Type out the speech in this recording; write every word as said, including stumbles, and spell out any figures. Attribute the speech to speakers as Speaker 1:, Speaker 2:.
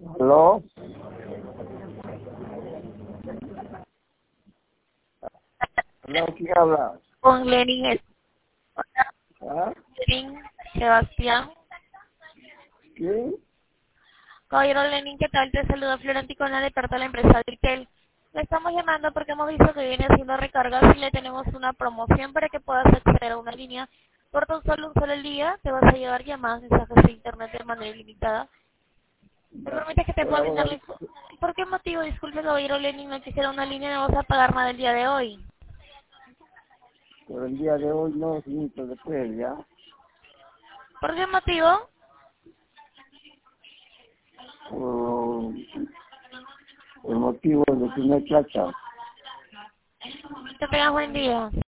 Speaker 1: ¿Aló? ¿Aló? ¿Quién habla?
Speaker 2: Con Lenin, es-
Speaker 1: ¿Ah?
Speaker 2: Lenin Sebastián.
Speaker 1: ¿Quién?
Speaker 2: Caballero Lenin, ¿qué tal? Te saluda Florenticona de parte de la empresa Tritel. Le estamos llamando porque hemos visto que viene haciendo recargas y le tenemos una promoción para que puedas acceder a una línea. Por tan solo un solo día te vas a llevar llamadas, mensajes de internet de manera ilimitada. ¿Me permites que te pueda
Speaker 1: Hola,
Speaker 2: brindar
Speaker 1: hola.
Speaker 2: la info- ¿Por qué motivo, disculpe, caballero Lenin, no quisiera una línea, no vas a pagar nada el día de hoy?
Speaker 1: Por el día de hoy no, señorita, después, ¿ya?
Speaker 2: ¿Por qué motivo?
Speaker 1: Por el motivo de que no hay plata.
Speaker 2: Que tengas buen día.